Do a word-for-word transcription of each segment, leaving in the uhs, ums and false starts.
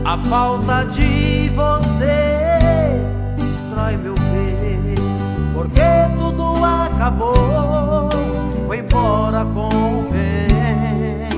A falta de você destrói meu bem, porque tudo acabou, foi embora com o vento.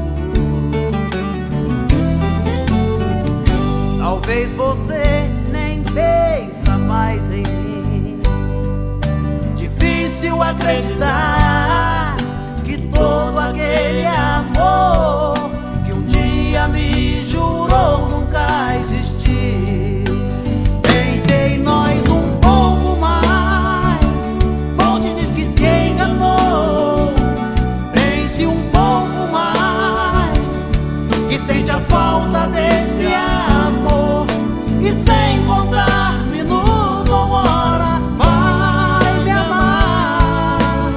Talvez você nem pensa mais em mim. Difícil acreditar que todo aquele amor que um dia me jurou nunca existir. Pensei em nós um pouco mais, fonte diz que se enganou. Pense um pouco mais, que sente a falta desse amor, e sem encontrar minuto ou hora vai me amar.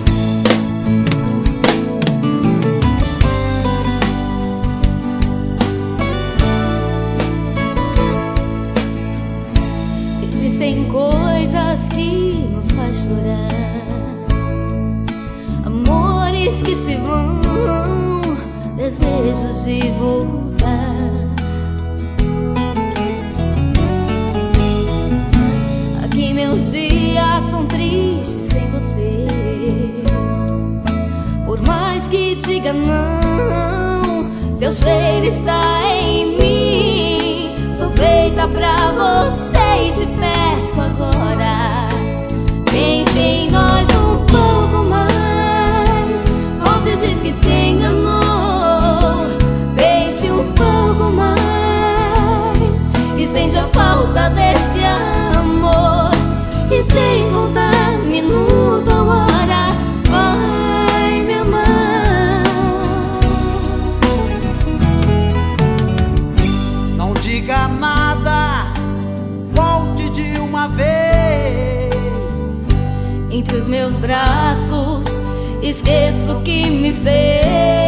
Existem coisas que nos faz chorar, amores que se vão, desejos de voltar. Aqui meus dias são tristes sem você. Por mais que diga não, seu cheiro está em mim. Sou feita pra você e te peço agora, pense em nós um pouco mais. Onde diz que se enganou, pense um pouco mais, e sente a falta desse amor, e sem contar minuto ou hora vai me amar. Não diga nada, volte de uma vez. Entre os meus braços esqueço o que me fez.